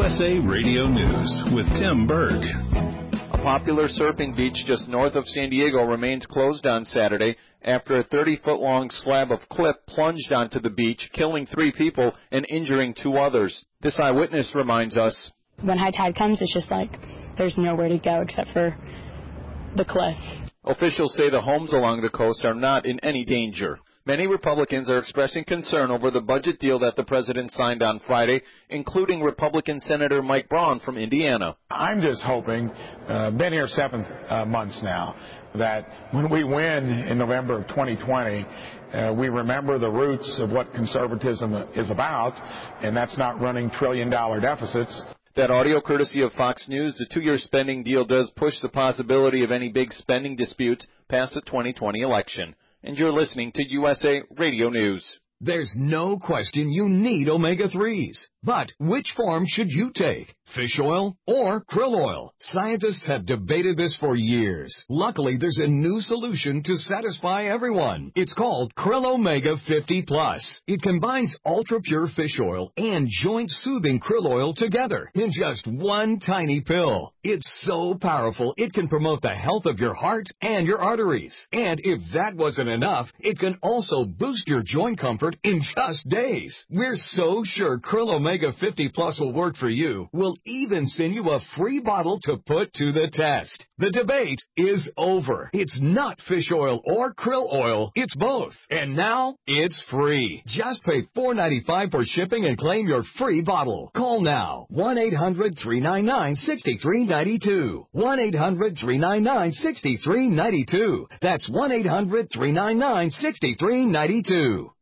USA Radio News with Tim Berg. A popular surfing beach just north of San Diego remains closed on Saturday after a 30-foot-long slab of cliff plunged onto the beach, killing 3 people and injuring 2 others. This eyewitness reminds us. When high tide comes, it's just like there's nowhere to go except for the cliff. Officials say the homes along the coast are not in any danger. Many Republicans are expressing concern over the budget deal that the president signed on Friday, including Republican Senator Mike Braun from Indiana. I'm just hoping, been here 7 months now, that when we win in November of 2020, we remember the roots of what conservatism is about, and that's not running trillion-dollar deficits. That audio courtesy of Fox News. The 2-year spending deal does push the possibility of any big spending disputes past the 2020 election. And you're listening to USA Radio News. There's no question you need omega-3s. But which form should you take? Fish oil or krill oil? Scientists have debated this for years. Luckily, there's a new solution to satisfy everyone. It's called Krill Omega 50 Plus. It combines ultra-pure fish oil and joint-soothing krill oil together in just one tiny pill. It's so powerful, it can promote the health of your heart and your arteries. And if that wasn't enough, it can also boost your joint comfort in just days. We're so sure Krill Omega 50 Plus will work for you. We'll even send you a free bottle to put to the test. The debate is over. It's not fish oil or krill oil. It's both. And now it's free. Just pay $4.95 for shipping and claim your free bottle. Call now. 1-800-399-6392. 1-800-399-6392. That's 1-800-399-6392.